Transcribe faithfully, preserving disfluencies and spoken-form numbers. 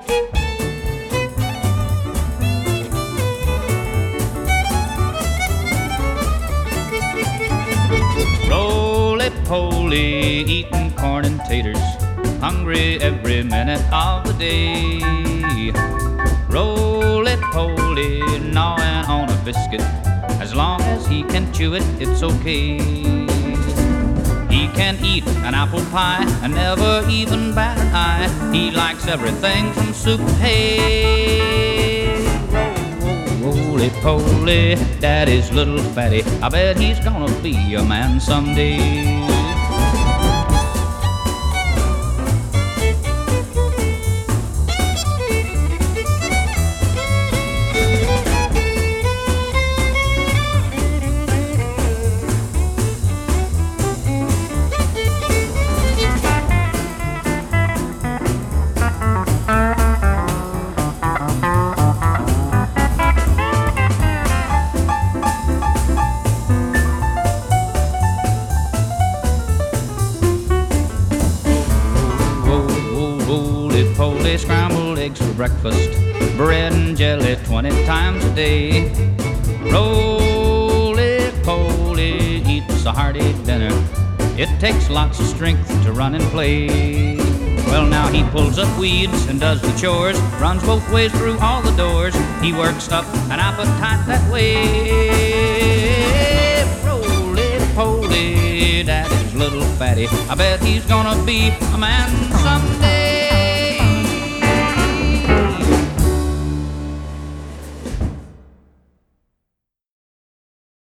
Roly-poly, eating corn and taters, hungry every minute of the day. Roly-poly, gnawing on a biscuit, as long as he can chew it, it's okay. He can eat an apple pie and never even bat an eye. He likes everything from soup to hay. Roly-poly, daddy's little fatty, I bet he's gonna be a man someday. Roly-poly, scrambled eggs for breakfast, bread and jelly twenty times a day. Roly-poly eats a hearty dinner, it takes lots of strength to run and play. Well, now he pulls up weeds and does the chores, runs both ways through all the doors. He works up an appetite that way. Roly-poly, daddy's little fatty, I bet he's gonna be a man someday.